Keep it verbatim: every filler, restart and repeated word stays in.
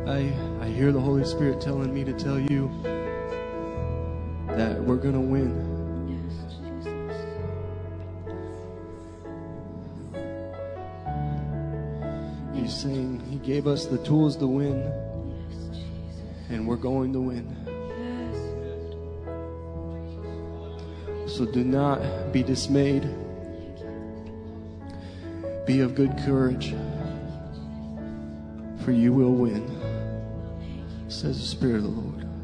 I, I hear the Holy Spirit telling me to tell you that we're going to win. He's saying He gave us the tools to win, and we're going to win. So do not be dismayed. Be of good courage, for you will win, says the Spirit of the Lord.